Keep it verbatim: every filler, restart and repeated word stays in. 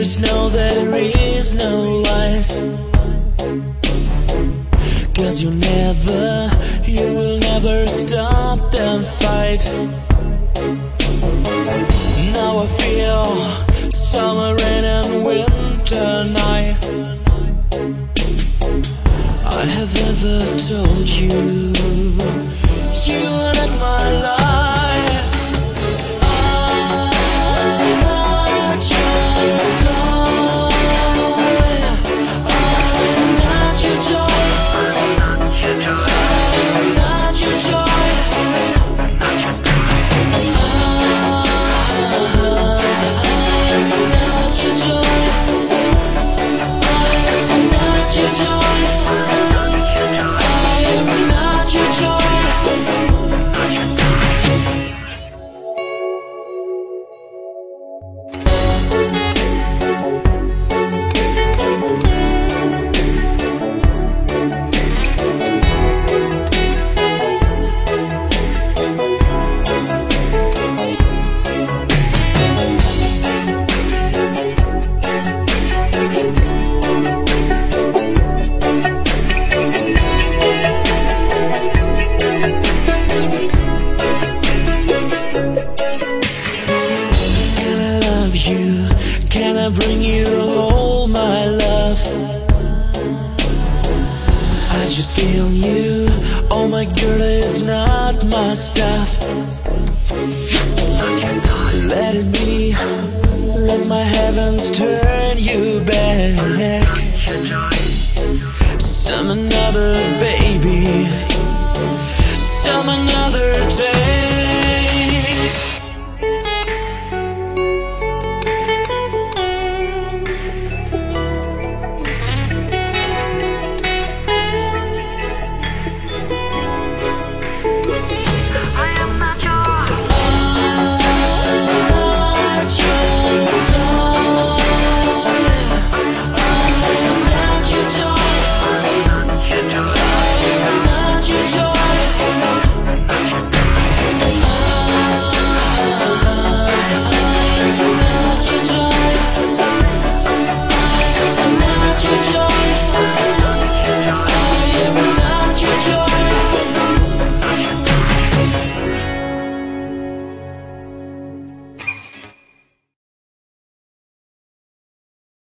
There's no, there is no lies. Cause you never, you will never stop them fight. Now I feel summer rain and winter night. I have ever told you, you are not my life. I'm not your toy. I'm not your joy. I'm not your joy. I'm not your joy. I'm not your joy. Can I bring you all my love? I just feel you. Oh my girl, it's not my stuff. Let it be